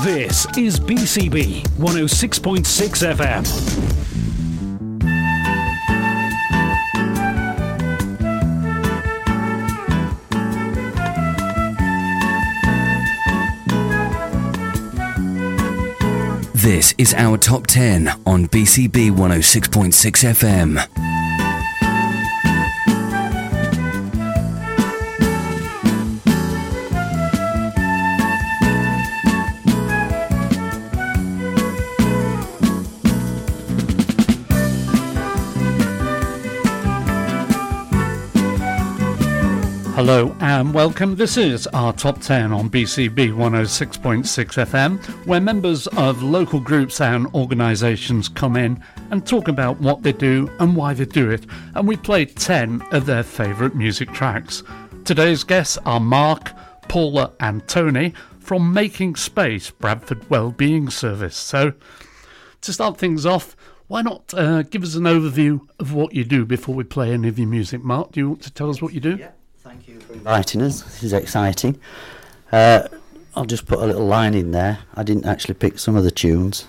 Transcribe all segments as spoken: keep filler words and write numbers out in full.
This is B C B one oh six point six F M. This is our Top ten on B C B one oh six point six F M. Hello and welcome. This is our Top ten on B C B one oh six point six F M, where members of local groups and organisations come in and talk about what they do and why they do it, and we play ten of their favourite music tracks. Today's guests are Mark, Paula and Tony from Making Space, Bradford Wellbeing Service. So, to start things off, why not uh, give us an overview of what you do before we play any of your music? Mark, do you want to tell us what you do? Yeah. Thank you for inviting us. This is exciting. Uh, I'll just put a little line in there. I didn't actually pick some of the tunes.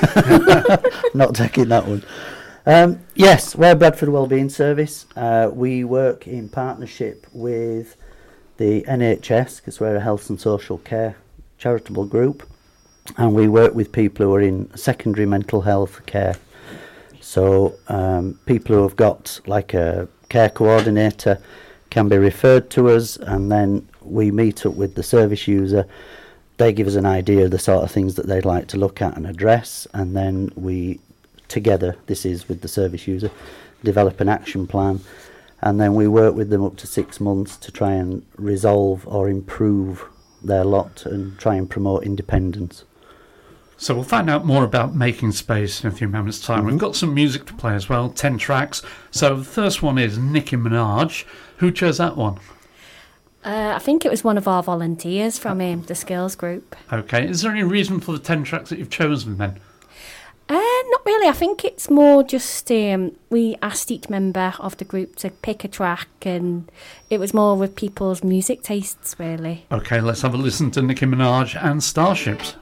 Not taking that one. Um, yes, we're Bradford Wellbeing Service. Uh, we work in partnership with the N H S because we're a health and social care charitable group, and we work with people who are in secondary mental health care. So um, people who have got like a care coordinator can be referred to us, and then we meet up with the service user. They give us an idea of the sort of things that they'd like to look at and address, and then we together, this is with the service user, develop an action plan, and then we work with them up to six months to try and resolve or improve their lot and try and promote independence. So we'll find out more about Making Space in a few moments' time. Mm-hmm. We've got some music to play as well, ten tracks. So the first one is Nicki Minaj. Who chose that one? Uh, I think it was one of our volunteers from um, the skills group. Okay. Is there any reason for the ten tracks that you've chosen then? Uh, not really. I think it's more just um, we asked each member of the group to pick a track, and it was more with people's music tastes, really. Okay, let's have a listen to Nicki Minaj and Starships.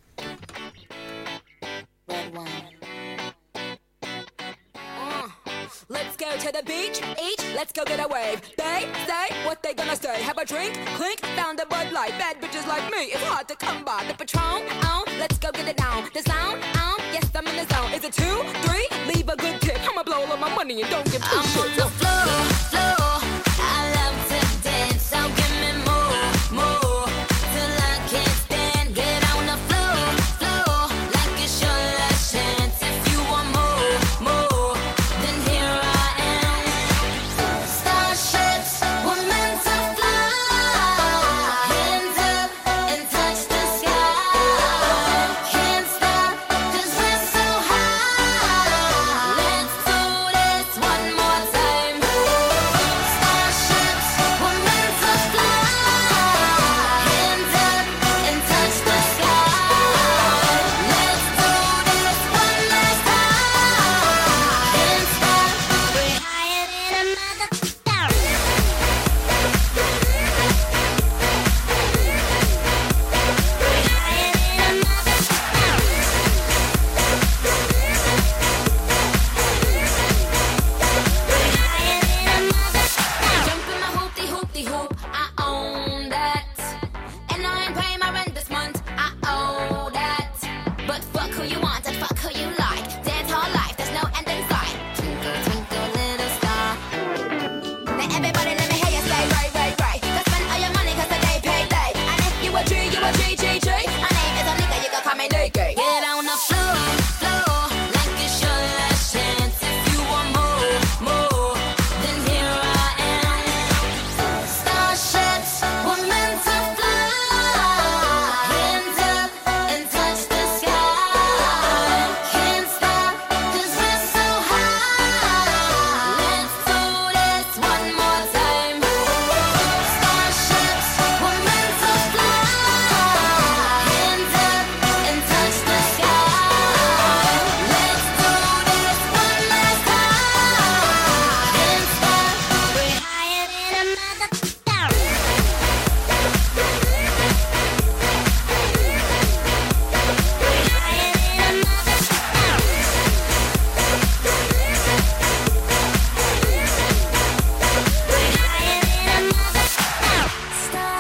To the beach, each, let's go get a wave. They say what they gonna say. Have a drink, clink, found a Bud Light. Bad bitches like me, it's hard to come by. The Patron, on, let's go get it down. The sound, on, yes, I'm in the zone. Is it two, three? Leave a good tip. I'ma blow all of my money and don't give two shits. I'm on the floor, floor. I love to dance, so give me more, more. Till I can't stand, get on the floor, floor. Like it's your last chance. If you want more, more, then here I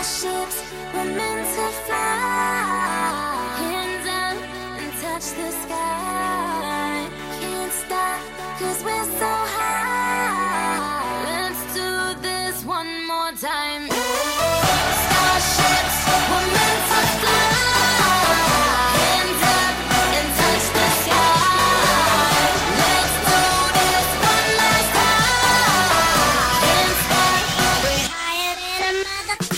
Starships were meant to fly. Hands up and touch the sky. Can't stop, cause we're so high. Let's do this one more time. Starships were meant to fly. Hands up and touch the sky. Let's do this one last time. Can't stop, we're higher than a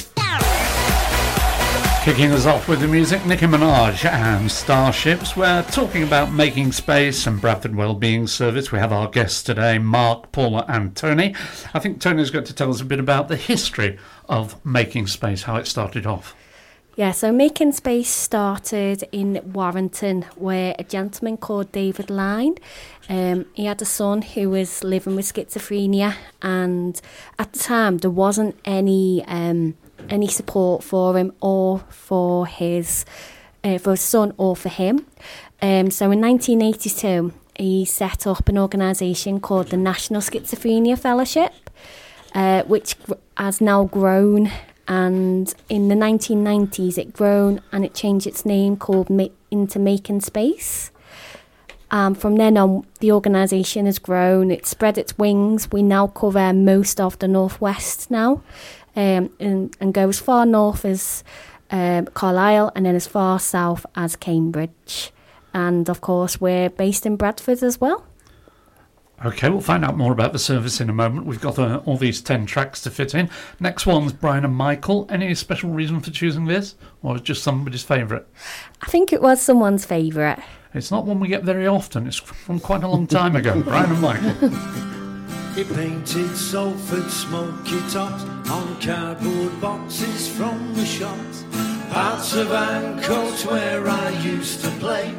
mother. Kicking us off with the music, Nicki Minaj and Starships. We're talking about making space and Bradford Wellbeing Service. We have our guests today, Mark, Paula and Tony. I think Tony's going to tell us a bit about the history of making space, how it started off. Yeah, so Making Space started in Warrington, where a gentleman called David Line, um, he had a son who was living with schizophrenia, and at the time there wasn't any um, any support for him or for his uh, for his son or for him. Um, so in nineteen eighty-two, he set up an organisation called the National Schizophrenia Fellowship, uh, which gr- has now grown. And in the nineteen nineties, it grown and it changed its name called Ma- into Making Space. Um, from then on, the organisation has grown. It spread its wings. We now cover most of the northwest now, um, and, and go as far north as um, Carlisle and then as far south as Cambridge. And of course, we're based in Bradford as well. Okay, we'll find out more about the service in a moment. We've got uh, all these ten tracks to fit in. Next one's Brian and Michael. Any special reason for choosing this? Or just somebody's favourite? I think it was someone's favourite. It's not one we get very often. It's from quite a long time ago. Brian and Michael. He painted Salford smoky tops on cardboard boxes from the shops. Parts of Ancoats where I used to play.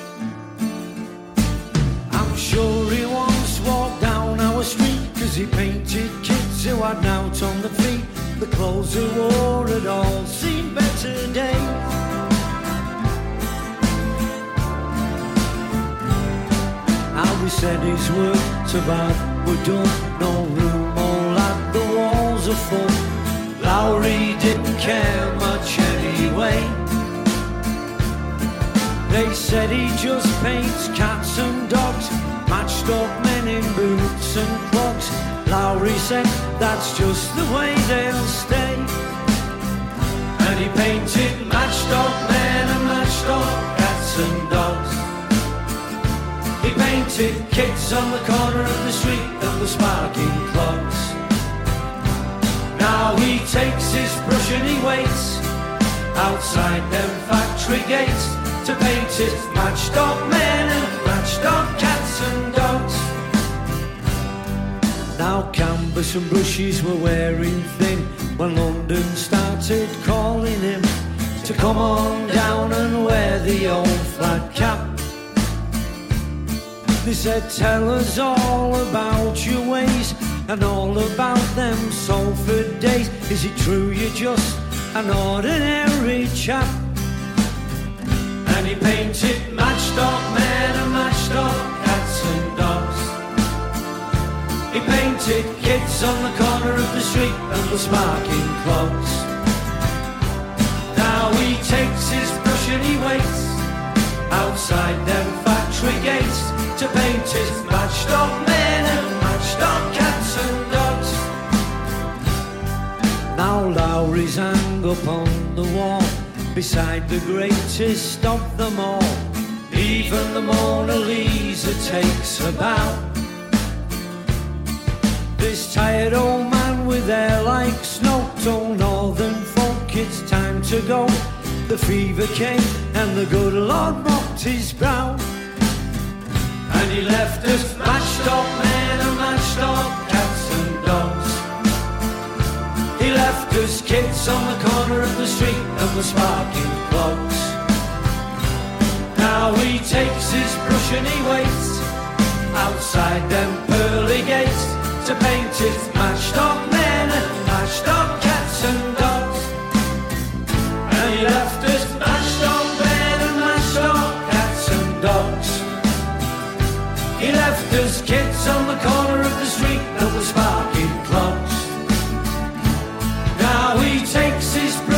I'm sure he once walked down our street, cause he painted kids who had out on the feet. The clothes he wore had all seen better days. How he said his work to bad were done, no room, all at the walls are full. Lowry didn't care much anyway. They said he just paints cats and dogs, matched up men in boots and clogs. Lowry said that's just the way they'll stay. And he painted matched up men and matched up cats and dogs. He painted kids on the corner of the street and the sparking clogs. Now he takes his brush and he waits outside them factory gates to paint his matched up men and matched up cats and dogs. Now canvas and brushes were wearing thin when London started calling him to come on down and wear the old flat cap. They said, tell us all about your ways and all about them Salford days. Is it true you're just an ordinary chap? And he painted matched up men and matched up cats and dogs. He painted kids on the corner of the street and the sparking clogs. Now he takes his brush and he waits outside them factory gates to paint his matched up men and matched up cats and dogs. Now Lowry's hung up on the wall beside the greatest of them all. Even the Mona Lisa takes a bow. This tired old man with hair like snow told northern folk it's time to go. The fever came and the good Lord mopped his brow. And he left us matched up men and matched up cats and dogs. He left us kids on the corner of the street and the sparking clogs. Now he takes his brush and he waits outside them pearly gates to paint his matched up men and matched up cats and dogs. And he left us matched up men and matched up cats and dogs. He left us kids on the corner of the street that were sparking clogs. Now he takes his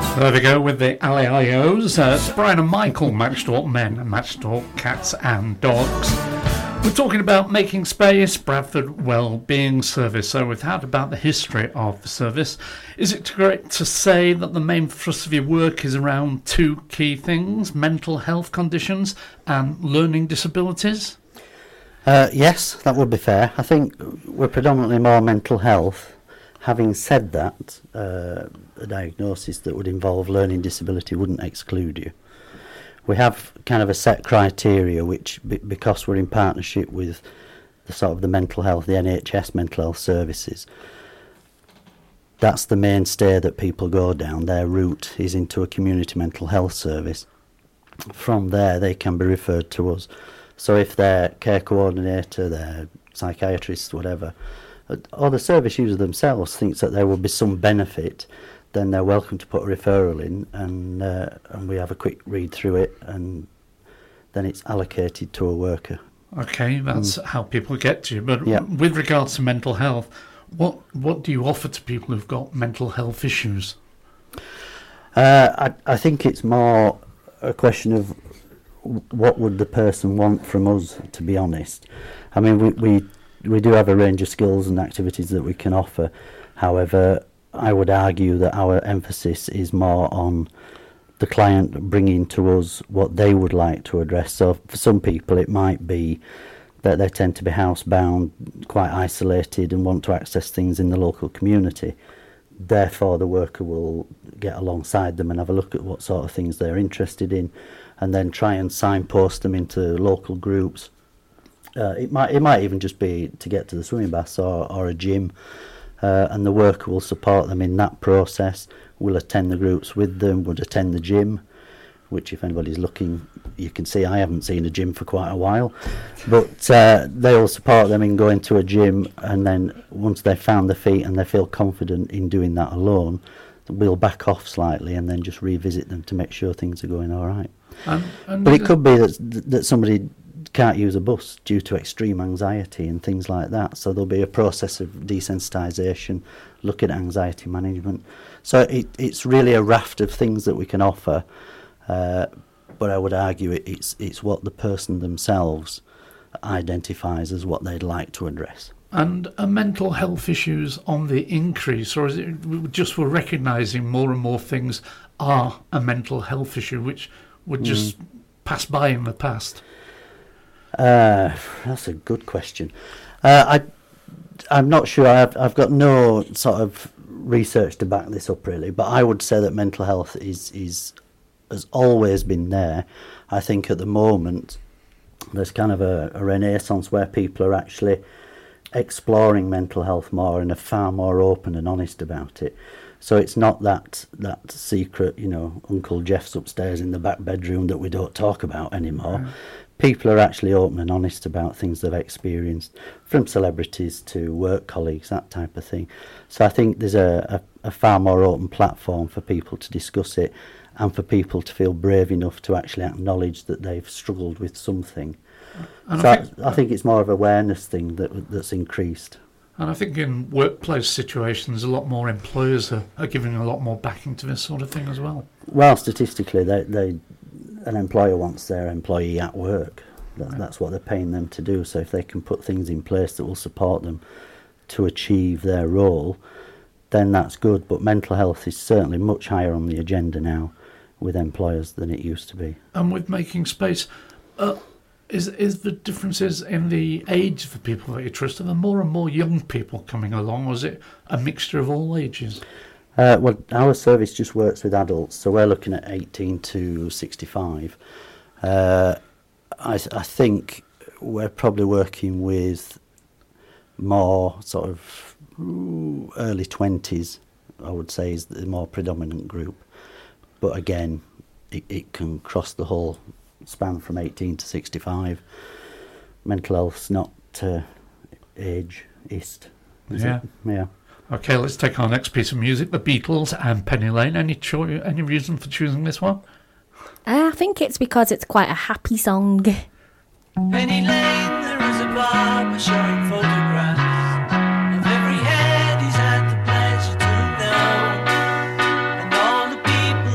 There we go with the L A I Os. Uh, it's Brian and Michael, Matchtalk Men and Matchtalk Cats and Dogs. We're talking about Making Space, Bradford Wellbeing Service. So we've heard about the history of the service. Is it correct to say that the main thrust of your work is around two key things, mental health conditions and learning disabilities? Uh, yes, that would be fair. I think we're predominantly more mental health. Having said that, uh, a diagnosis that would involve learning disability wouldn't exclude you. We have kind of a set criteria which, b- because we're in partnership with the sort of the mental health, the N H S mental health services, that's the mainstay that people go down. Their route is into a community mental health service. From there, they can be referred to us. So if their care coordinator, their psychiatrist, whatever, or the service user themselves thinks that there will be some benefit, then they're welcome to put a referral in, and uh, and we have a quick read through it, and then it's allocated to a worker. Okay, that's mm. how people get to you. But yep. with regards to mental health, what what do you offer to people who've got mental health issues? Uh, I I think it's more a question of what would the person want from us, to be honest. I mean, we we. We do have a range of skills and activities that we can offer. However, I would argue that our emphasis is more on the client bringing to us what they would like to address. So for some people it might be that they tend to be housebound, quite isolated, and want to access things in the local community. Therefore the worker will get alongside them and have a look at what sort of things they're interested in, and then try and signpost them into local groups. Uh, it might it might even just be to get to the swimming baths or, or a gym, uh, and the worker will support them in that process. Will attend the groups with them, would attend the gym, which if anybody's looking, you can see I haven't seen a gym for quite a while. But uh, they will support them in going to a gym, and then once they've found their feet and they feel confident in doing that alone, we'll back off slightly and then just revisit them to make sure things are going all right. Um, and but it could be that that somebody can't use a bus due to extreme anxiety and things like that, so there'll be a process of desensitisation, look at anxiety management. So it, it's really a raft of things that we can offer, uh, but I would argue it, it's it's what the person themselves identifies as what they'd like to address. And are mental health issues on the increase, or is it just we're recognising more and more things are a mental health issue which would just mm. pass by in the past? Uh, that's a good question. Uh, I, I'm not sure. I've, I've got no sort of research to back this up really, but I would say that mental health is is has always been there. I think at the moment there's kind of a, a renaissance where people are actually exploring mental health more and are far more open and honest about it. So it's not that that secret, you know, Uncle Jeff's upstairs in the back bedroom that we don't talk about anymore. Right. People are actually open and honest about things they've experienced, from celebrities to work colleagues, that type of thing. So I think there's a, a, a far more open platform for people to discuss it, and for people to feel brave enough to actually acknowledge that they've struggled with something. And so I think, I, I think it's more of an awareness thing that that's increased. And I think in workplace situations, a lot more employers are, are giving a lot more backing to this sort of thing as well. Well, statistically, they, they an employer wants their employee at work. That, right. That's what they're paying them to do. So if they can put things in place that will support them to achieve their role, then that's good. But mental health is certainly much higher on the agenda now with employers than it used to be. And with Making Space, uh, is is the differences in the age of the people that you trust? Are there more and more young people coming along, or is it a mixture of all ages? Uh, well, our service just works with adults, so we're looking at eighteen to sixty-five. Uh, I, I think we're probably working with more sort of early twenties, I would say, is the more predominant group. But again, it, it can cross the whole span from eighteen to sixty-five. Mental health's not uh, age-ist, is yeah. it? Yeah. Okay, let's take our next piece of music, The Beatles and Penny Lane. Any cho- any reason for choosing this one? Uh, I think it's because it's quite a happy song. Penny Lane, there is a barber showing photographs of every head he's had the pleasure to know, and all the people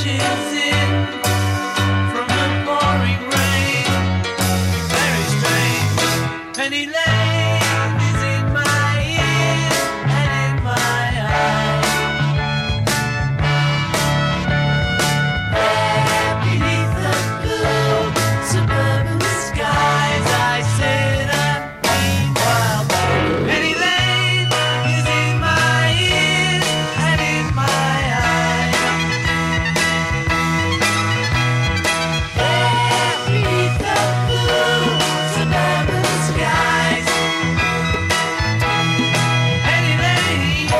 washes in from the pouring rain. Very strange. Penny Lane is in my ears and in my eyes. There beneath the blue suburban skies, I sit and meanwhile Penny Lane is in my ears and in my eyes. There beneath the blue suburban skies, Penny Lane.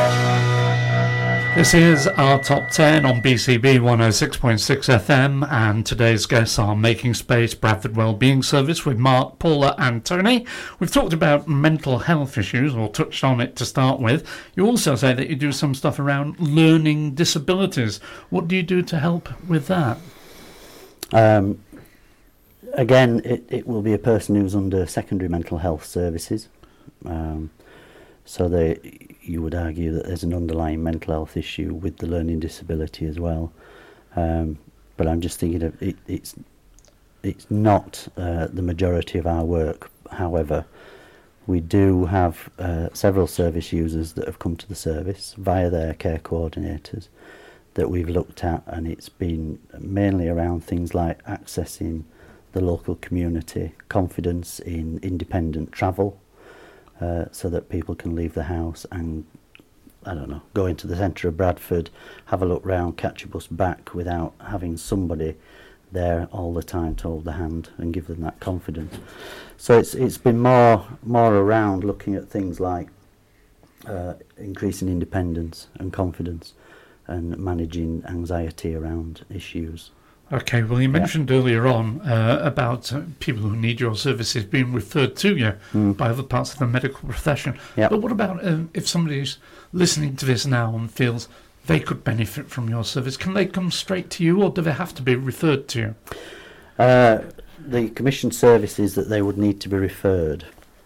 This is our top ten on B C B one oh six point six F M, and today's guests are Making Space Bradford Wellbeing Service with Mark, Paula and Tony. We've talked about mental health issues, or touched on it to start with. You also say that you do some stuff around learning disabilities. What do you do to help with that? Um, again, it, it will be a person who's under secondary mental health services. Um, so they, you would argue that there's an underlying mental health issue with the learning disability as well. Um, but I'm just thinking of it, it's it's not uh, the majority of our work. However, we do have uh, several service users that have come to the service via their care coordinators that we've looked at, and it's been mainly around things like accessing the local community, confidence in independent travel, uh, so that people can leave the house and, I don't know, go into the centre of Bradford, have a look round, catch a bus back without having somebody there all the time to hold the hand and give them that confidence. So it's it's been more more around looking at things like uh, increasing independence and confidence and managing anxiety around issues. Okay, well, you mentioned yeah. earlier on uh, about uh, people who need your services being referred to you Mm. by other parts of the medical profession. Yeah. But what about um, if somebody's listening to this now and feels they could benefit from your service? Can they come straight to you, or do they have to be referred to you? Uh, the commissioned services that they would need to be referred.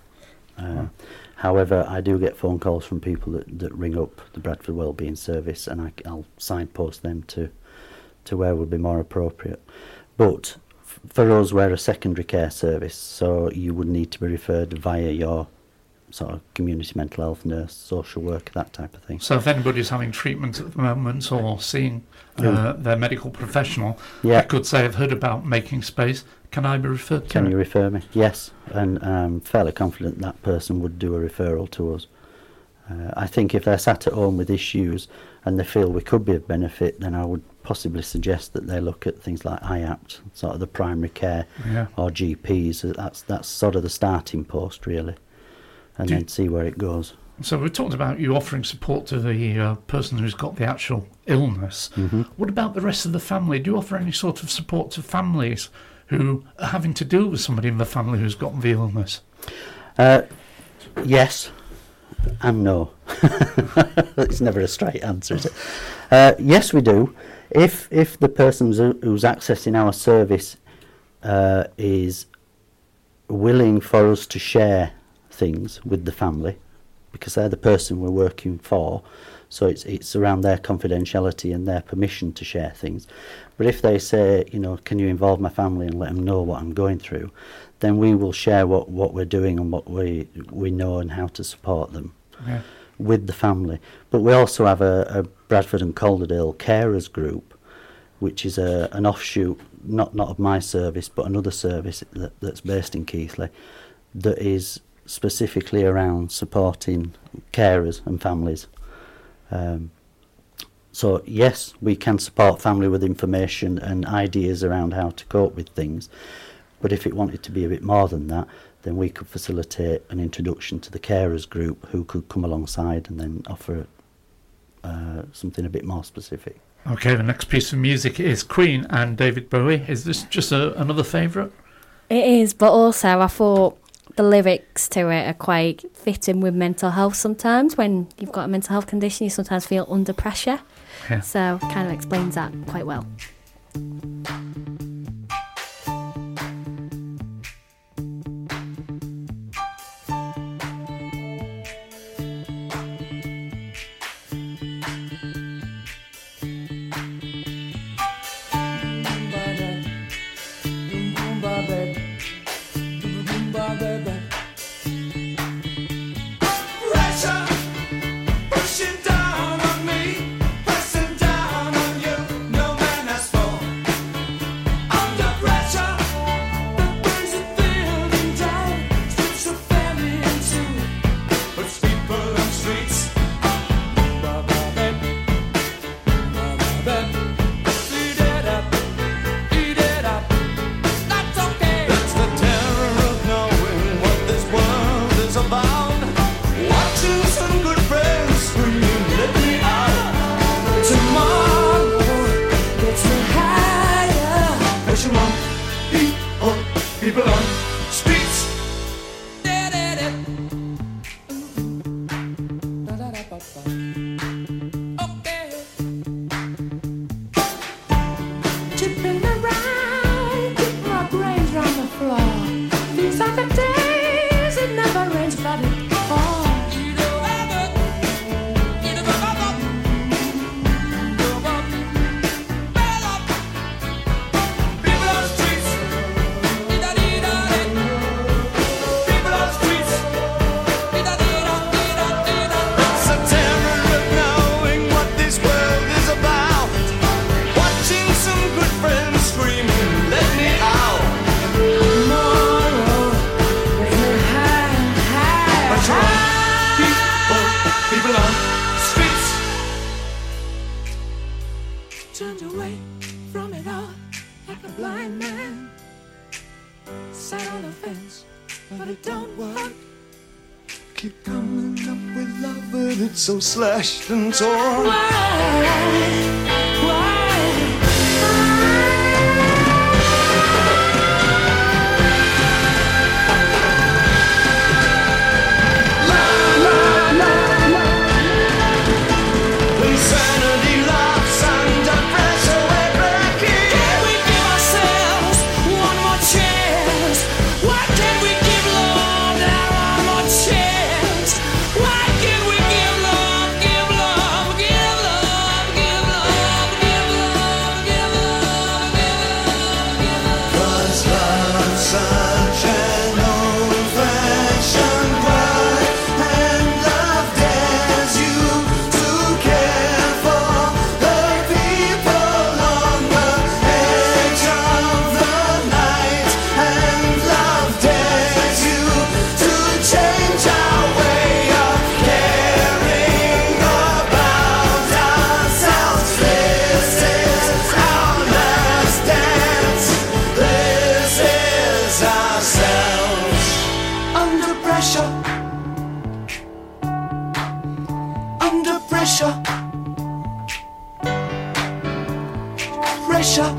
Uh, Mm. However, I do get phone calls from people that, that ring up the Bradford Wellbeing Service, and I, I'll signpost them to to where would be more appropriate. But f- for us, we're a secondary care service, so you would need to be referred via your sort of community mental health nurse, social worker, that type of thing. So if anybody's having treatment at the moment or seeing uh, Yeah. their medical professional, Yeah. they could say, I've heard about Making Space, can I be referred to Can it? you refer me? Yes, and I'm fairly confident that person would do a referral to us. Uh, I think if they're sat at home with issues and they feel we could be of benefit, then I would possibly suggest that they look at things like I A P T, sort of the primary care, Yeah. or G Ps. That's that's sort of the starting post, really, and Do you- then see where it goes. So we talked about you offering support to the uh, person who's got the actual illness. Mhm. What about the rest of the family? Do you offer any sort of support to families who are having to deal with somebody in the family who's got the illness? Uh, yes and no. It's never a straight answer, is it? Uh, yes, we do. If if the person who's, who's accessing our service uh, is willing for us to share things with the family, because they're the person we're working for, so it's it's around their confidentiality and their permission to share things. But if they say, you know, can you involve my family and let them know what I'm going through, then we will share what, what we're doing and what we we know and how to support them Yeah. with the family. But we also have a, a Bradford and Calderdale carers group, which is a, an offshoot, not not of my service, but another service that, that's based in Keighley, that is specifically around supporting carers and families. Um, so yes, we can support family with information and ideas around how to cope with things, but if it wanted to be a bit more than that, then we could facilitate an introduction to the carers group who could come alongside and then offer uh, something a bit more specific. Okay, the next piece of music is Queen and David Bowie. Is this just a, another favourite? It is, but also I thought the lyrics to it are quite fitting with mental health sometimes. When you've got a mental health condition, you sometimes feel under pressure. Yeah. So it kind of explains that quite well. chipping around, keep my brains round the floor. These are the days it never rains, but it falls. Turned away from it all like a blind man. Sat on the fence, but it don't work. Keep coming up with love, but it's so slashed and torn. Why? Why? Insanity laughs under pressure, we're breaking. Can we give ourselves one more chance? Why can't we give love that one more chance? Why can't we give love, give love, give love, give love, give love, give love, give love, give love? 'Cause love's such an old-fashioned word, and love dares you to care for the people on the edge of the night, and love dares you to change our way of caring about ourselves. This is our last dance. This is ourselves. Under pressure. Under pressure. Pressure.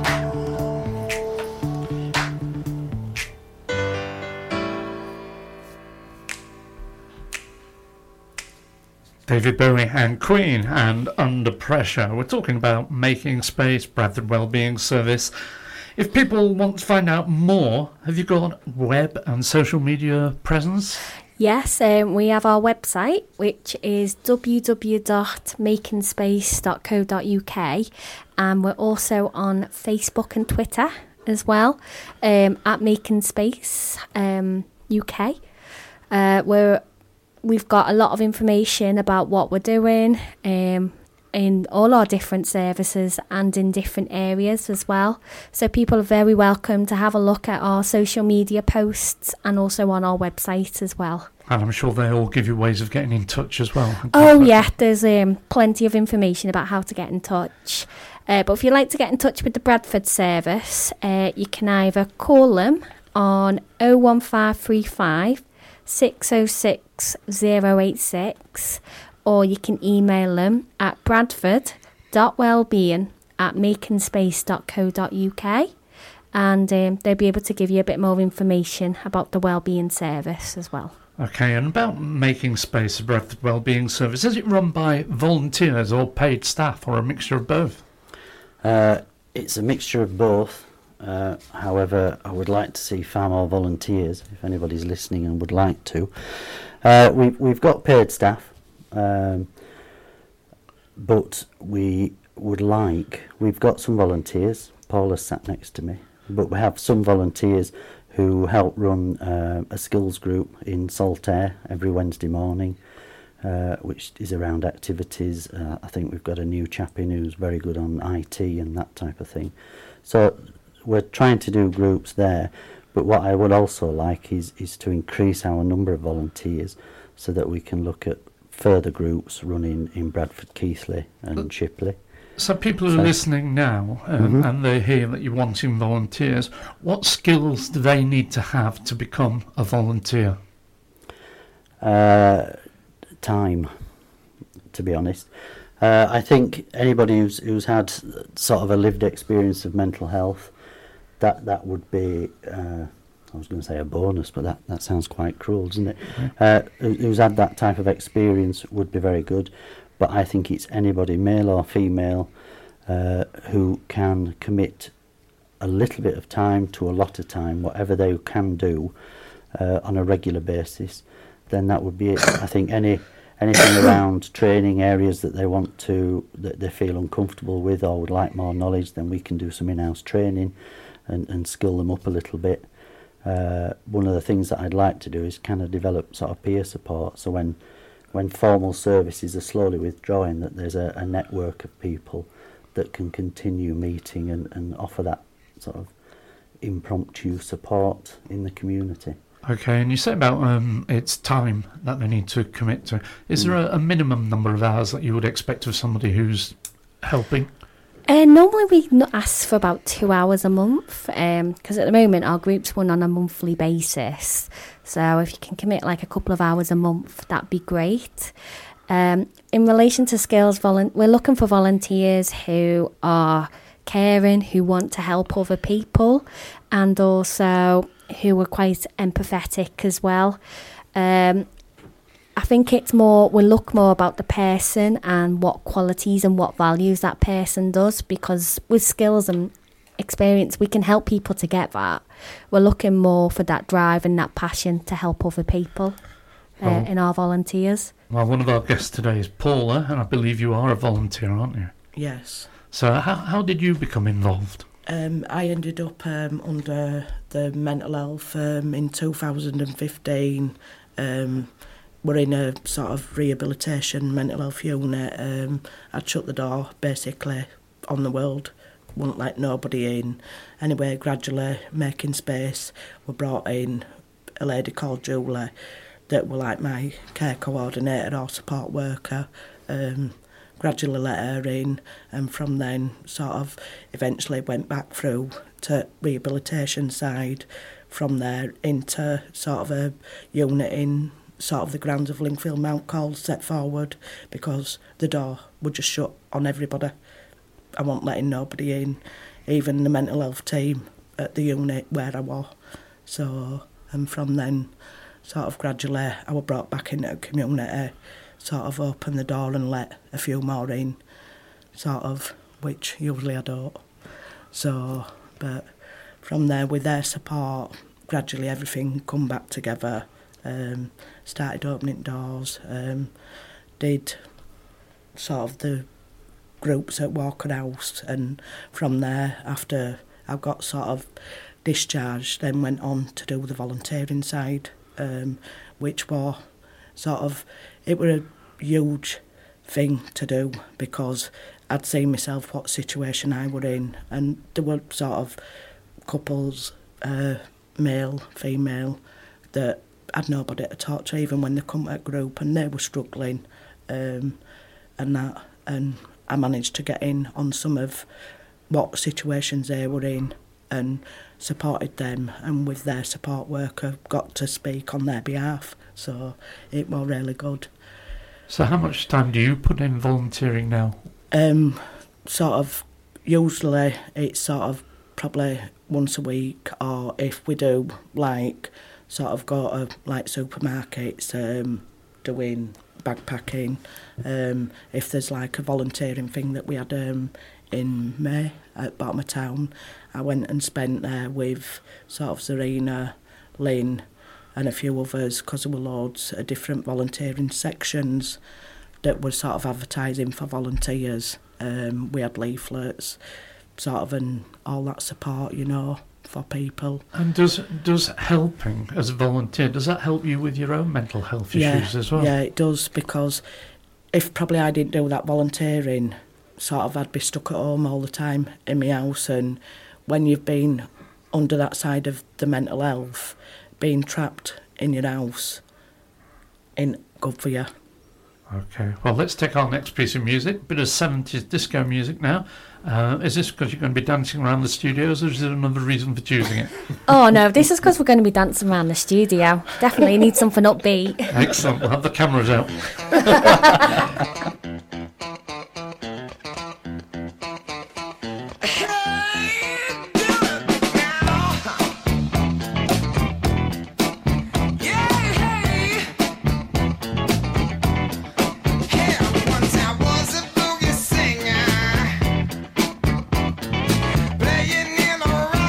David Bowie and Queen and Under Pressure. We're talking about Making Space, Bradford Wellbeing Service. If people want to find out more, have you got web and social media presence? Yes, um, we have our website, which is w w w dot making space dot co dot u k, and we're also on Facebook and Twitter as well, um, at Making Space um, U K. Uh, we're, we've got a lot of information about what we're doing um, in all our different services and in different areas as well. So people are very welcome to have a look at our social media posts and also on our website as well. And I'm sure they all give you ways of getting in touch as well. Oh yeah, there's um, plenty of information about how to get in touch. Uh, but if you'd like to get in touch with the Bradford service, uh, you can either call them on oh one five three five, six oh six, oh eight six, or you can email them at bradford dot wellbeing at making space dot co dot u k, and um, they'll be able to give you a bit more information about the wellbeing service as well. Okay, and about Making Space, a Bradford Wellbeing Service, is it run by volunteers or paid staff or a mixture of both? Uh, it's a mixture of both. Uh, however, I would like to see far more volunteers, if anybody's listening and would like to. Uh, we've, we've got paid staff, um, but we would like, we've got some volunteers. Paula's sat next to me, but we have some volunteers who help run uh, a skills group in Saltaire every Wednesday morning, uh, which is around activities. Uh, I think we've got a new chap in who's very good on I T and that type of thing. So we're trying to do groups there, but what I would also like is, is to increase our number of volunteers so that we can look at further groups running in Bradford, Keighley and But Shipley. So people are So- listening now um, Mhm. and they hear that you're wanting volunteers. What skills do they need to have to become a volunteer? Uh, time, to be honest. Uh, I think anybody who's who's had sort of a lived experience of mental health, that that would be, uh, I was going to say a bonus, but that, that sounds quite cruel, doesn't it? Uh, who- who's had that type of experience would be very good. But I think it's anybody, male or female, uh, who can commit a little bit of time to a lot of time, whatever they can do uh, on a regular basis, then that would be it. I think any anything around training areas that they want to, that they feel uncomfortable with or would like more knowledge, then we can do some in-house training and, and skill them up a little bit. Uh, one of the things that I'd like to do is kind of develop sort of peer support, so when when formal services are slowly withdrawing, that there's a, a network of people that can continue meeting and, and offer that sort of impromptu support in the community. Okay, and you said about um, it's time that they need to commit to. Is there a, a minimum number of hours that you would expect of somebody who's helping? Uh, normally we n- ask for about two hours a month, because at the moment our groups run on a monthly basis. So if you can commit like a couple of hours a month, that'd be great. Um, in relation to skills, volu- we're looking for volunteers who are caring, who want to help other people, and also who are quite empathetic as well. Um, I think it's more, we look more about the person and what qualities and what values that person does, because with skills and experience, we can help people to get that. We're looking more for that drive and that passion to help other people uh, Well- in our volunteers. Well, one of our guests today is Paula, and I believe you are a volunteer, aren't you? Yes. So how, how did you become involved? Um, I ended up um, under the mental health um, in two thousand fifteen. Um, we're in a sort of rehabilitation mental health unit. Um, I'd shut the door basically on the world, wouldn't let nobody in. Anyway, gradually making space, we brought in a lady called Julie that were like my care coordinator or support worker. Um, gradually let her in, and from then sort of eventually went back through to rehabilitation side, from there into sort of a unit in sort of the grounds of Lingfield Mount called Set Forward, because the door would just shut on everybody. I wasn't letting nobody in, even the mental health team at the unit where I was. So, and from then sort of gradually I was brought back into the community, sort of open the door and let a few more in, sort of, which usually I don't. So, but from there, with their support, gradually everything come back together, um, started opening doors, um, did sort of the groups at Walker House, and from there, after I got sort of discharged, then went on to do the volunteering side, um, which was sort of, it was a huge thing to do, because I'd seen myself what situation I were in, and there were sort of couples, uh, male, female, that had nobody to talk to even when they come to a group, and they were struggling, um, and that, and I managed to get in on some of what situations they were in and supported them, and with their support worker got to speak on their behalf, so it was really good. So how much time do you put in volunteering now? Um, sort of, usually it's sort of probably once a week, or if we do like sort of go to like supermarkets, um, doing backpacking, um, if there's like a volunteering thing that we had um, in May at bottom of town, I went and spent there with sort of Zarina, Lynn and a few others, because there were loads of different volunteering sections that were sort of advertising for volunteers. Um, we had leaflets, sort of, and all that support, you know, for people. And does does helping as a volunteer, does that help you with your own mental health yeah, issues as well? Yeah, it does, because if probably I didn't do that volunteering, sort of I'd be stuck at home all the time in my house, and when you've been under that side of the mental health, being trapped in your house ain't good for you. Okay, well, let's take our next piece of music, bit of seventies disco music now. Uh, is this because you're going to be dancing around the studios, or is there another reason for choosing it? Oh no, this is because we're going to be dancing around the studio. Definitely need something upbeat. Excellent, we'll have the cameras out. Playing in a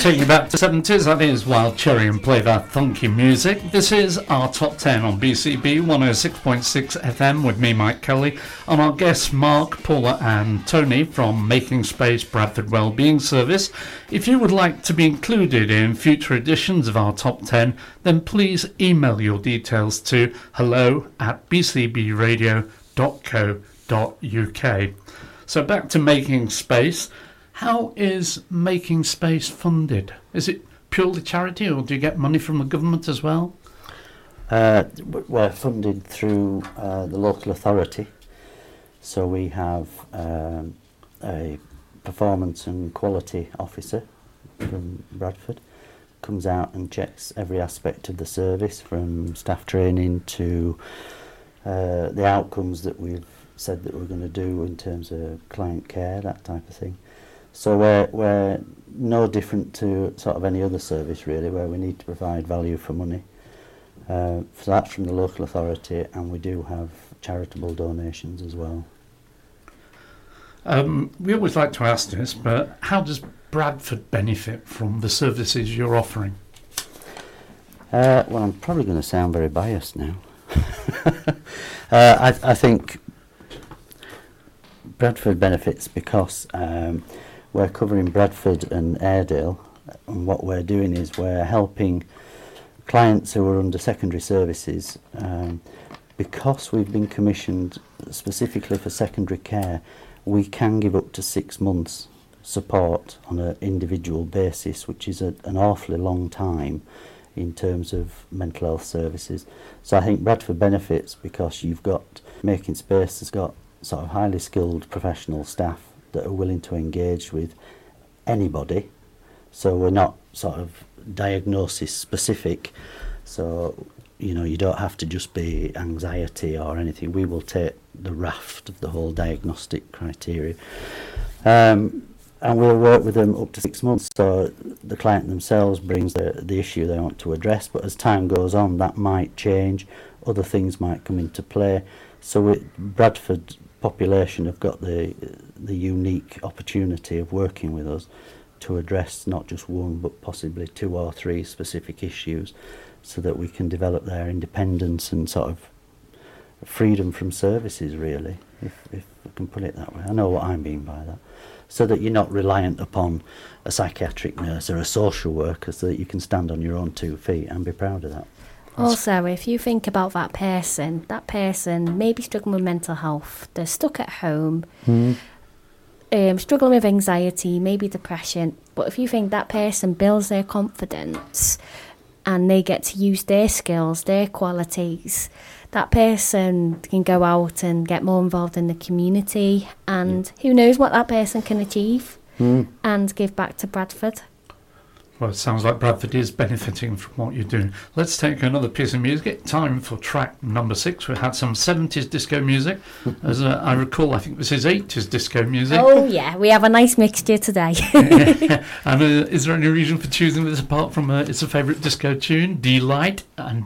Take you back to the seventies, that is Wild Cherry and Play That Funky Music. This is our Top ten on B C B one oh six point six F M with me, Mike Kelly, and our guests Mark, Paula and Tony from Making Space Bradford Wellbeing Service. If you would like to be included in future editions of our Top ten, then please email your details to hello at b c b radio dot co dot u k. So back to Making Space. How is Making Space funded? Is it purely charity, or do you get money from the government as well? Uh, we're funded through uh, the local authority, so we have um, a performance and quality officer from Bradford, comes out and checks every aspect of the service, from staff training to uh, the outcomes that we've said that we're going to do in terms of client care, that type of thing. So we're, we're no different to sort of any other service really, where we need to provide value for money. Uh, so that's from the local authority, and we do have charitable donations as well. Um, we always like to ask this, but how does Bradford benefit from the services you're offering? Uh, well, I'm probably going to sound very biased now. uh, I, I think Bradford benefits because um, we're covering Bradford and Airedale, and what we're doing is we're helping clients who are under secondary services. Um, because we've been commissioned specifically for secondary care, we can give up to six months support on an individual basis, which is a, an awfully long time in terms of mental health services. So I think Bradford benefits because you've got Making Space has got sort of highly skilled professional staff that are willing to engage with anybody. So we're not sort of diagnosis specific. So, you know, you don't have to just be anxiety or anything. We will take the raft of the whole diagnostic criteria. Um, and we'll work with them up to six months. So the client themselves brings the, the issue they want to address, but as time goes on, that might change. Other things might come into play. So we, Bradford population have got the the unique opportunity of working with us to address not just one but possibly two or three specific issues, so that we can develop their independence and sort of freedom from services, really, if, if I can put it that way. I know what I mean by that. So that you're not reliant upon a psychiatric nurse or a social worker, so that you can stand on your own two feet and be proud of that. Also, if you think about that person, that person may be struggling with mental health, they're stuck at home, Mm. um, struggling with anxiety, maybe depression, but if you think that person builds their confidence and they get to use their skills, their qualities, that person can go out and get more involved in the community, and who knows what that person can achieve Mm. and give back to Bradford. Well, it sounds like Bradford is benefiting from what you're doing. Let's take another piece of music. Time for track number six. We had some seventies disco music. As uh, I recall, I think this is eighties disco music. Oh yeah, we have a nice mixture today. And uh, is there any reason for choosing this apart from uh, it's a favourite disco tune, Delight? And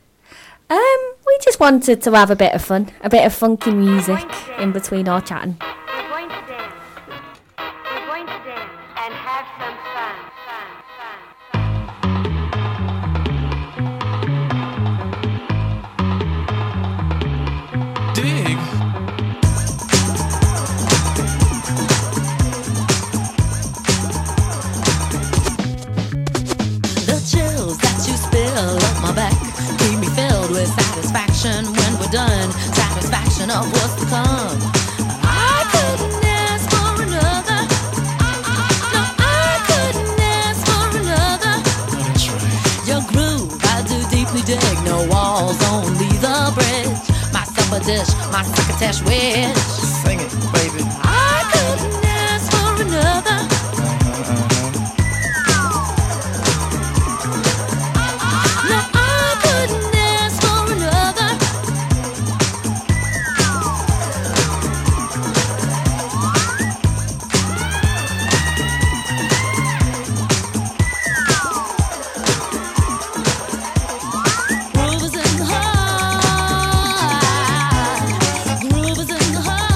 Um, we just wanted to have a bit of fun, a bit of funky music in between our chatting. We're going to dance. We're going to dance and have some fun. Fun, fun, Dig. The chills that you spill up my back keep me filled with satisfaction when we're done. Satisfaction of what's to come. I couldn't ask for another. No, I couldn't ask for another. That's right. Your groove, I do deeply dig. No walls, only the bridge. My supper dish, my crocketesh wish. Sing it, baby. I couldn't ask for another. No, I couldn't ask for another. Groove is in the heart. Groove is in the heart.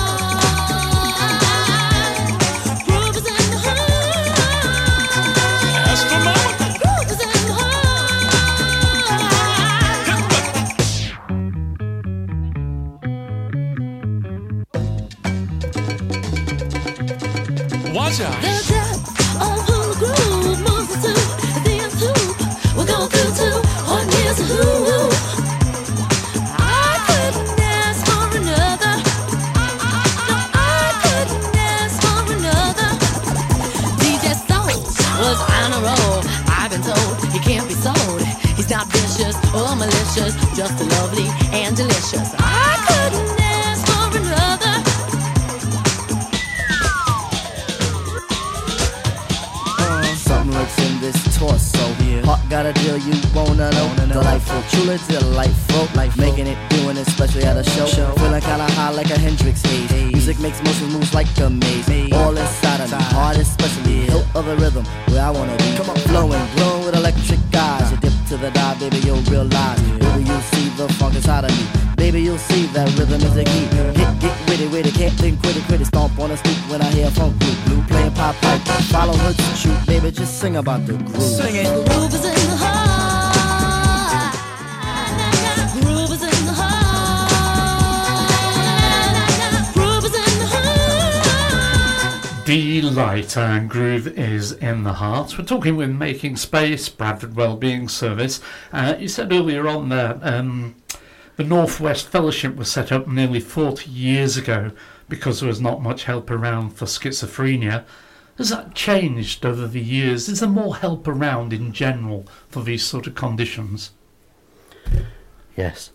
The depth of who the groove moves us to the end too. We're going through two hard years of who. I couldn't ask for another. No, I couldn't ask for another. D J Soul was on a roll. I've been told he can't be sold. He's not vicious or malicious, just lovely and delicious. I couldn't ask for another. Something lurks in this torso. Yeah. Heart got a deal you wanna know. Wanna know. Delightful, truly delightful. Life making it, doing it, especially at a show. show. Feeling kinda high like a Hendrix haze. Hey. Music makes motion moves like a maze. Hey. All inside of me, heart especially. Yeah. Hilt of the rhythm, where I wanna be. Come on, flowing, glowing with electric eyes. You dip to the dive, baby, you'll realize. Yeah. Baby, you'll see the funk inside of me. Baby, you'll see that rhythm is the key. Get, get witty, witty, can't think, quitty, quitty. Stomp on a stoop when I hear funk blue, blue playing pop pipe. Follow her to shoot, baby, just sing about the groove. Sing it. The groove is in the heart. Groove is in the heart. Groove is in the heart. Delight and groove is in the heart. We're talking with Making Space, Bradford Wellbeing Service. Uh, you said earlier on there, um, the Northwest Fellowship was set up nearly forty years ago because there was not much help around for schizophrenia. Has that changed over the years? Is there more help around in general for these sort of conditions? Yes.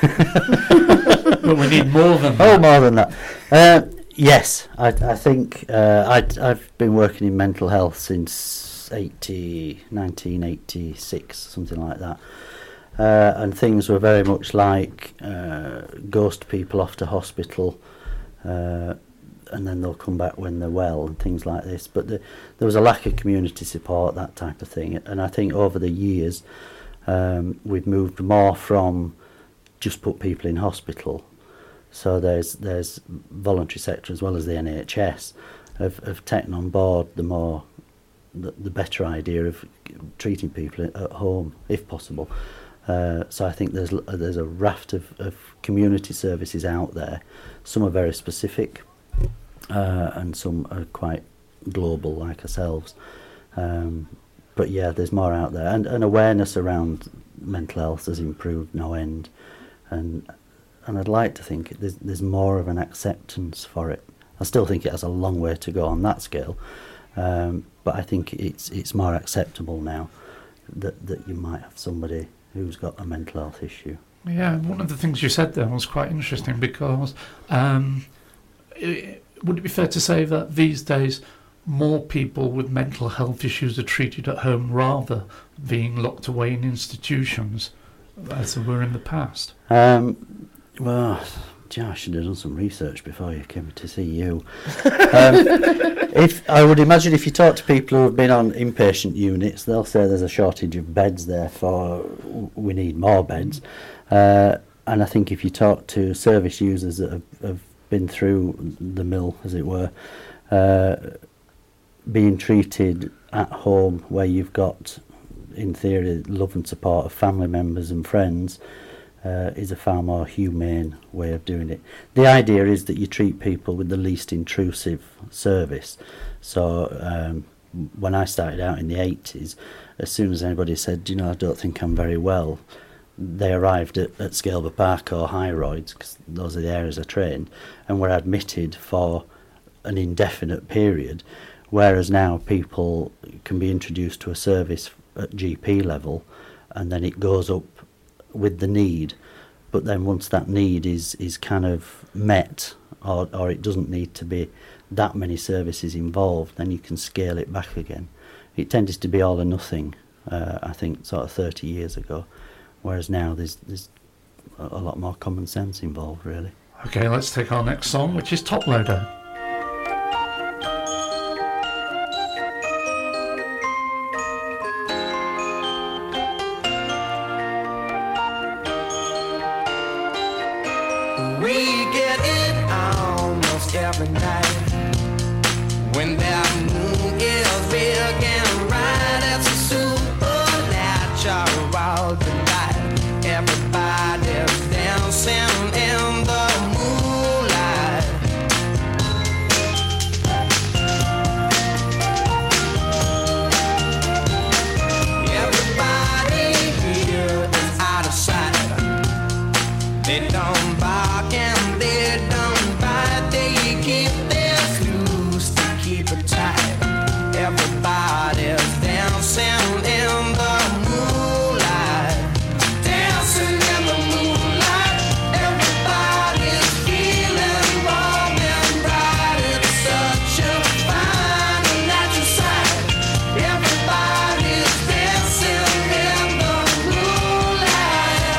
But we need more than that. Oh, more than that. Uh, yes, I, I think uh, I'd, I've been working in mental health since eighty, nineteen eighty-six, something like that. Uh, and things were very much like uh, ghost people off to hospital, uh, and then they'll come back when they're well and things like this. But the, there was a lack of community support, that type of thing. And I think over the years um, we've moved more from just put people in hospital. So there's there's voluntary sector as well as the N H S have, have taken on board the more the, the better idea of treating people at home if possible. Uh, so I think there's there's a raft of, of community services out there. Some are very specific, uh, and some are quite global, like ourselves. Um, but yeah, there's more out there, and, and awareness around mental health has improved no end. And and I'd like to think there's there's more of an acceptance for it. I still think it has a long way to go on that scale, um, but I think it's it's more acceptable now that that you might have somebody who's got a mental health issue. Yeah, one of the things you said there was quite interesting because um, it, would it be fair to say that these days more people with mental health issues are treated at home rather being locked away in institutions as they were in the past? Um, well, gee, I should have done some research before you came to see you. um, if I would imagine if you talk to people who have been on inpatient units, they'll say there's a shortage of beds, therefore we need more beds. Uh, and I think if you talk to service users that have, have been through the mill, as it were, uh, being treated at home where you've got, in theory, love and support of family members and friends, uh, is a far more humane way of doing it. The idea is that you treat people with the least intrusive service. So um, when I started out in the eighties, as soon as anybody said, you know, I don't think I'm very well, they arrived at, at Scalber Park or Hyroids, because those are the areas I trained, and were admitted for an indefinite period, whereas now people can be introduced to a service at G P level, and then it goes up with the need. But then once that need is is kind of met, or or it doesn't need to be that many services involved, then you can scale it back again. It tended to be all or nothing, uh, I think, sort of thirty years ago, whereas now there's there's a lot more common sense involved, really. Okay, let's take our next song, which is Top Loader. We get it almost every night when that moon is big and bright. It's a supernatural delight. Everybody's dancing in the moonlight. They don't bark and they don't bite. They keep their screws to keep it tight. Everybody's dancing in the moonlight. Dancing in the moonlight. Everybody's feeling warm and bright. It's such a fine and natural sight. Everybody's dancing in the moonlight.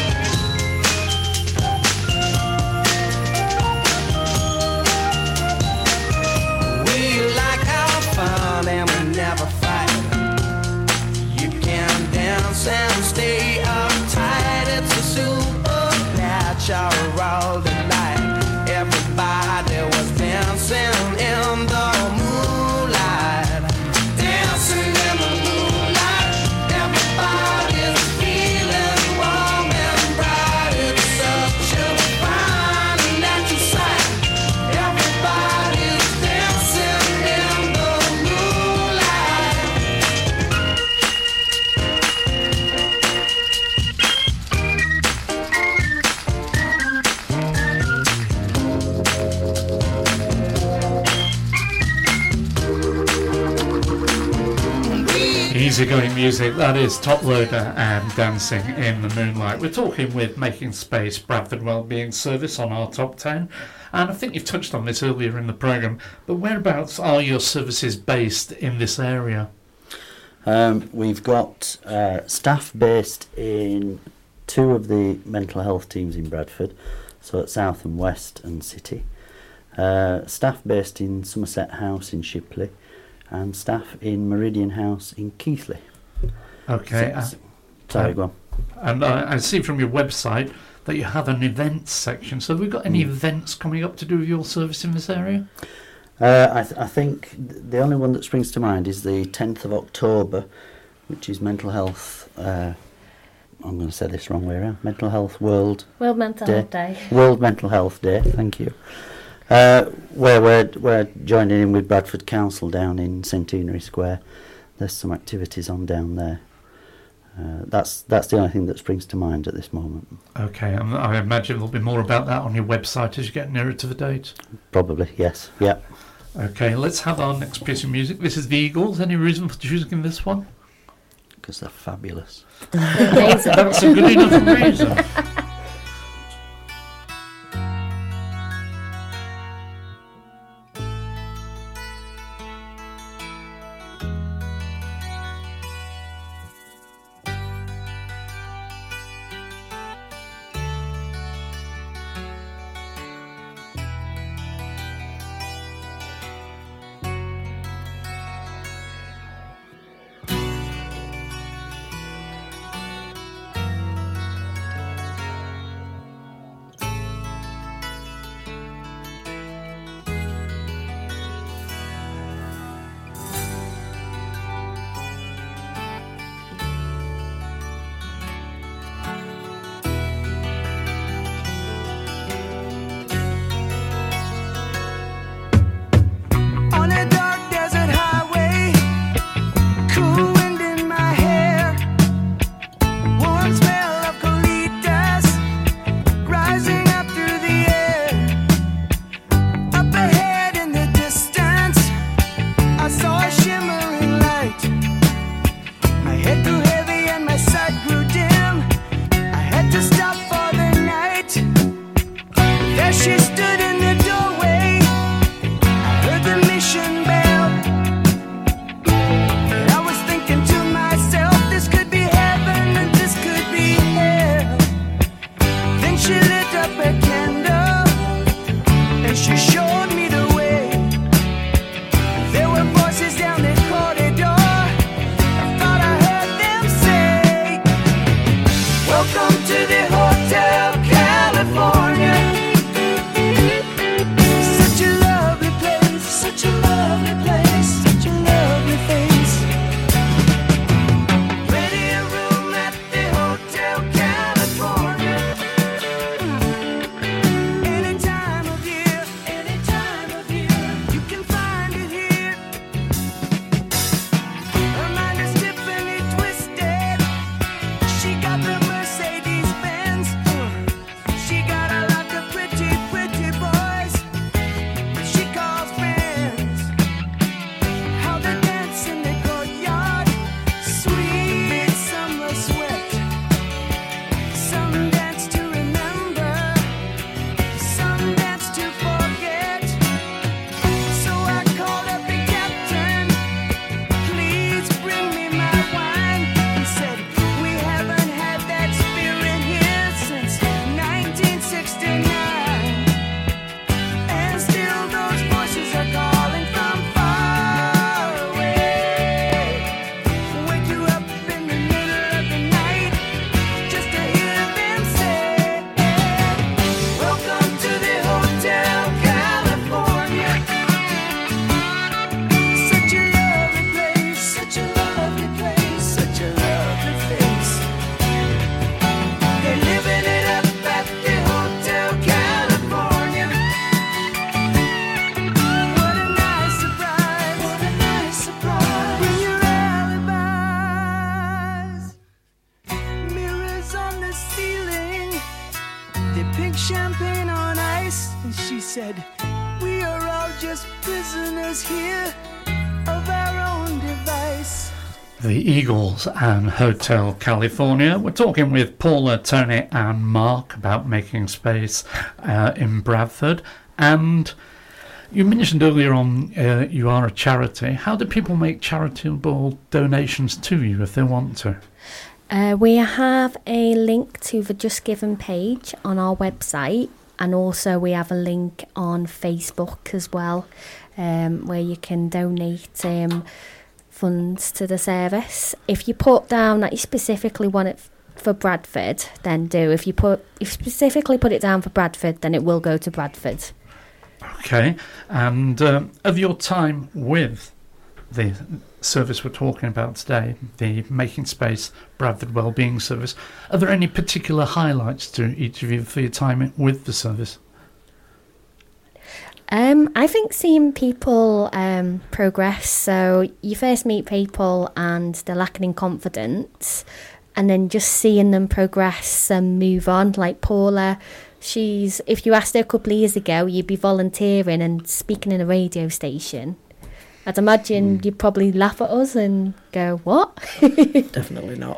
We like our fun and we never fight. You can dance and stay uptight. It's a supernatural delight. Everybody was dancing in the moonlight. Dancing in the moonlight. Everybody's feeling warm and bright. It's such a fine and natural sight. Everybody's dancing in the moonlight. Easygoing music, that is Top Loader and Dancing in the Moonlight. We're talking with Making Space Bradford Wellbeing Service on our Top ten, and I think you've touched on this earlier in the programme, but whereabouts are your services based in this area? Um, we've got uh, staff based in two of the mental health teams in Bradford, so at South and West and City. Uh, staff based in Somerset House in Shipley, and staff in Meridian House in Keighley. Okay. So- uh, so- sorry, go on. And I, I see from your website that you have an events section. So have we got any Mm. events coming up to do with your service in this area? Uh, I, th- I think th- the only one that springs to mind is the tenth of October, which is Mental Health. Uh, I'm going to say this wrong way around. Mental Health World World Mental Health Day. World Mental Health Day. Thank you. Uh, where we're we're joining in with Bradford Council down in Centenary Square. There's some activities on down there. Uh, that's that's the only thing that springs to mind at this moment. Okay, and I imagine there'll be more about that on your website as you get nearer to the date. Probably, yes. Yeah. Okay, let's have our next piece of music. This is the Eagles. Any reason for choosing this one? Because they're fabulous. Amazing. That's a good enough reason. On a dark desert highway, cool wind in my hair, warm smell of colitas rising up through the air. Up ahead in the distance, I saw a shimmering light. My head grew heavy and my sight grew dim. I had to stop for the night. There she stood in the doorway. Heard the mission bell. And I was thinking to myself, this could be heaven and this could be hell. Then she lit up a candle and she showed me the way. There were voices down the corridor. I thought I heard them say, welcome to the Hotel California. They pink champagne on ice, and she said, we are all just prisoners here of our own device. The Eagles and Hotel California. We're talking with Paula, Tony and Mark about making space uh, in Bradford. And you mentioned earlier on uh, you are a charity. How do people make charitable donations to you if they want to? Uh, we have a link to the Just Giving page on our website, and also we have a link on Facebook as well, um, where you can donate um, funds to the service. If you put down that you specifically want it f- for Bradford, then do. If you put if you specifically put it down for Bradford, then it will go to Bradford. Okay, and um, of your time with the service we're talking about today, the Making Space Bradford Wellbeing Service, are there any particular highlights to each of you for your time with the service? Um, I think seeing people um, progress, so you first meet people and they're lacking in confidence, and then just seeing them progress and move on. Like Paula, she's, if you asked her a couple of years ago, you'd be volunteering and speaking in a radio station. I'd imagine mm. you'd probably laugh at us and go, what? Definitely not.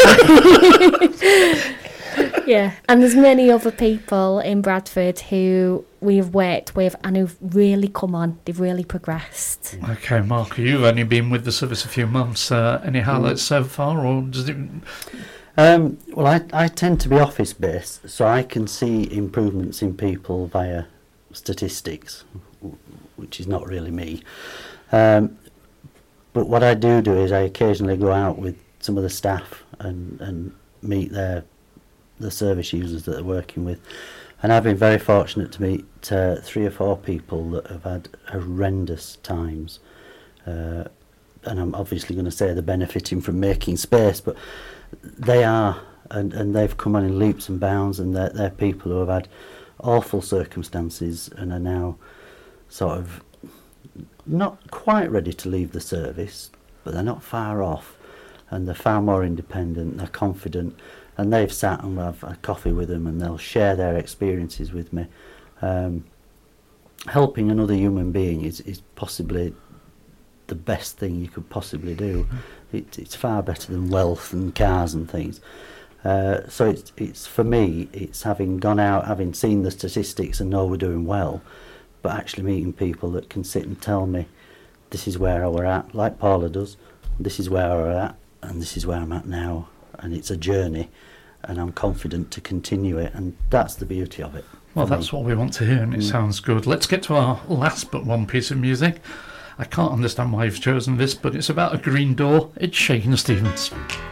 Yeah, and there's many other people in Bradford who we've worked with and who've really come on. They've really progressed. Okay, Mark, you've only been with the service a few months. Uh, any highlights mm. so far, or does it... Um, well, I, I tend to be office-based, so I can see improvements in people via statistics, which is not really me. Um, but what I do do is I occasionally go out with some of the staff and, and meet their the service users that they're working with. And I've been very fortunate to meet uh, three or four people that have had horrendous times. Uh, and I'm obviously going to say they're benefiting from making space, but they are, and, and they've come on in leaps and bounds, and they're, they're people who have had awful circumstances and are now sort of not quite ready to leave the service, but they're not far off, and they're far more independent, they're confident, and they've sat and I've had coffee with them and they'll share their experiences with me. Um, helping another human being is, is possibly the best thing you could possibly do. It, it's far better than wealth and cars and things. Uh, so it's, it's for me, it's having gone out, having seen the statistics and know we're doing well, but actually meeting people that can sit and tell me, this is where we're at, like Paula does, this is where we're at, and this is where I'm at now. And it's a journey, and I'm confident to continue it, and that's the beauty of it. Well, that's me. What we want to hear, and it mm. sounds good. Let's get to our last but one piece of music. I can't understand why you've chosen this, but it's about a green door. It's Shakin' Stevens.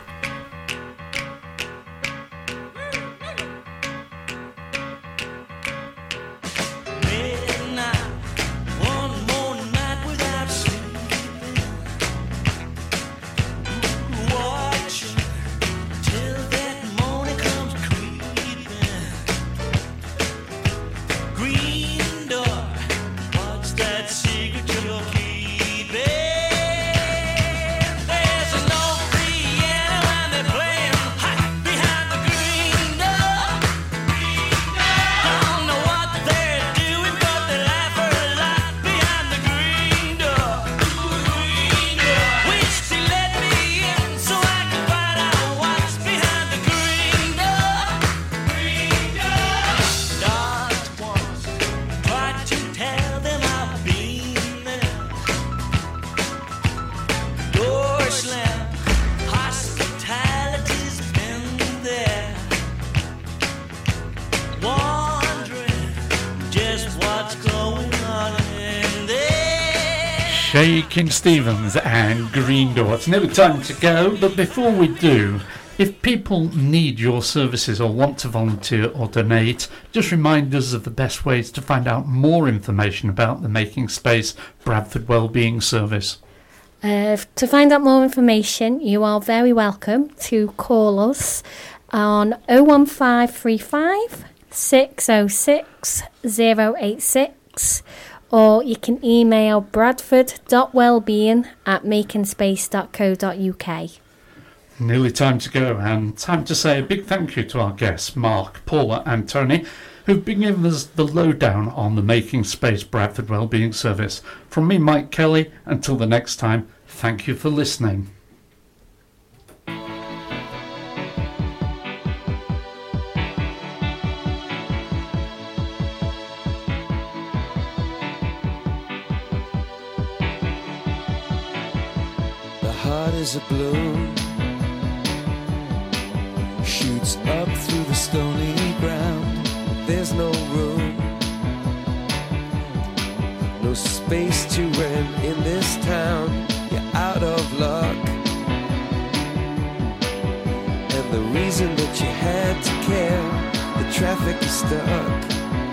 Shakin' Stevens and Green Door. It's never time to go, but before we do, if people need your services or want to volunteer or donate, just remind us of the best ways to find out more information about the Making Space Bradford Wellbeing Service. Uh, to find out more information, you are very welcome to call us on oh one five three five, six oh six, oh eight six, or you can email bradford dot wellbeing at making space dot co dot uk. nearly time to go, and time to say a big thank you to our guests, Mark, Paula and Tony, who've been giving us the lowdown on the Making Space Bradford Wellbeing Service. From me, Mike Kelly, until the next time, thank you for listening. Heart is a balloon, shoots up through the stony ground. There's no room, no space to rent in this town. You're out of luck, and the reason that you had to care, the traffic is stuck,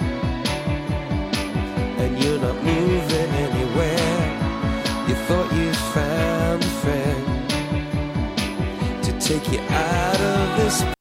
and you're not moving anywhere. You thought you found a friend to take you out of this